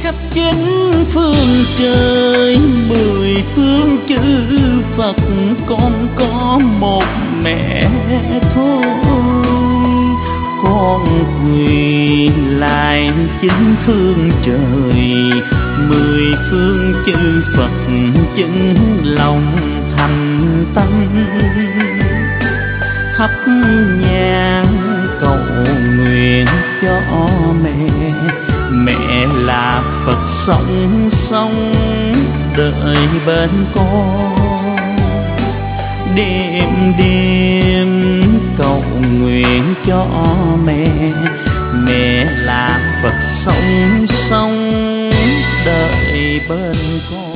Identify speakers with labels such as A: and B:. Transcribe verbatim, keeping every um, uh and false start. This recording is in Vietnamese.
A: khắp chín phương trời, mười phương chư Phật, con có một mẹ thôi. Con quỳ lại chín phương trời, mười phương chư Phật, chứng lòng thành tâm. Thắp nhang cầu nguyện cho mẹ, mẹ là Phật sống sống đợi bên con. Đêm đêm cầu nguyện cho mẹ, mẹ là Phật sống sống đợi bên con.